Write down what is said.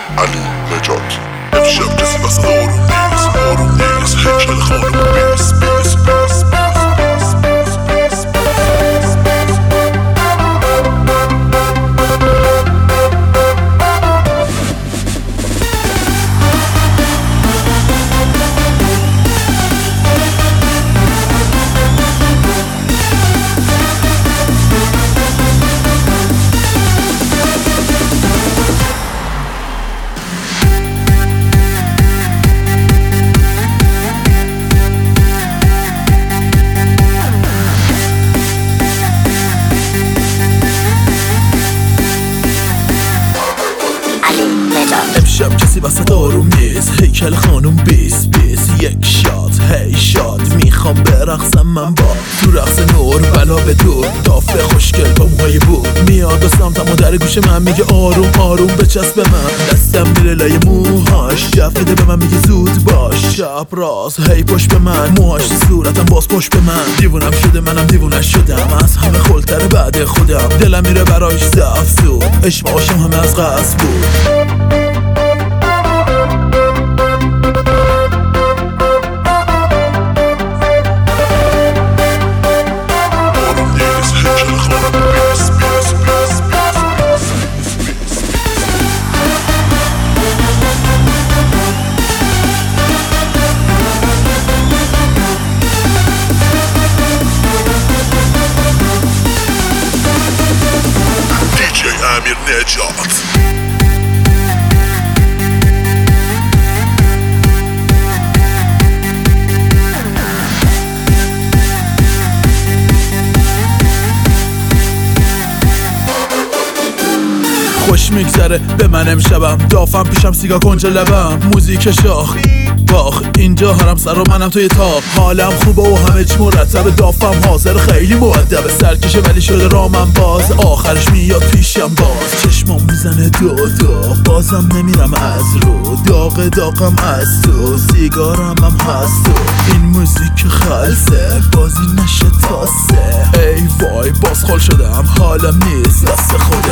علی نجات. امشب کسی وسط آروم نیست هیکل خانم بیس بیس بیس امشب کسی وسط آروم نیست هیکل خانوم بیس بیس یک شات هی شات میخوام برقصم من با تو رقص نور بلا به دور دافه خوشگل با موهای بود میاد و سمتم و در گوش من میگه آروم آروم بچسب به من دستم میره لای موهاش جفته به من میگه زود باش شب راست هی پشت به من موهاش صورتم باز پشت به من دیوونم شده منم دیوونه شدم از همه خلتر بعد خودم دلم میره برایش زفزود عشق عاشم همه از قصد بود امیر نجات. خوش میگذره به من امشبم دافم پیشم سیگار کنج لبم موزیک شاخ باخ اینجا هرم سر و منم توی تاق حالم خوبه و همه چی مرتبه دافم حاضر خیلی مؤدبه سرکشه ولی شده رامم باز آخرش میاد پیشم باز چشمم میزنه دو بازم نمیرم از رو داغم از تو سیگارم هم هست تو این موزیک خلصه بازی نشه تاسه ای وای باز خال شدم حالم نیست دست خودم